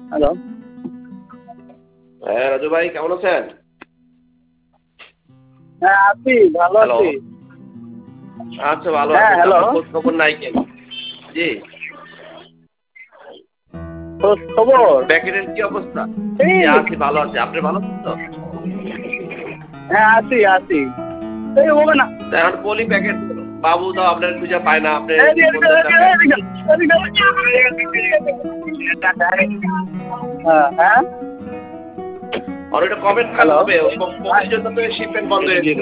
Hello. হ্যাঁ রাজু ভাই, কেমন আছেন? হ্যাঁ আছি, ভালো হ্যালো। আছি। আচ্ছা, ভালো হ্যাঁ আছেন। হ্যালো। আপনার খোঁজ খবর নাই কেন? জি। খোঁজ খবর? প্যাকেটের কি অবস্থা? এই জি, আছি, ভালো আছি। আপনি ভালো আছেন তো? হ্যাঁ আছি আছি। এই হবে না। তা এখন পলি প্যাকেট বাবু তো আপনার খুঁজে পায় না, আপনি এদিকে, এদিকে, বলতেন না প্যাকেট। এদিকে, এদিকে, হ্যাঁ হ্যাঁ। আর ওইটা কবে নাগাদ হ্যালো। হবে? পলির জন্য তো শিপমেন্ট বন্ধ হয়ে গেছিল।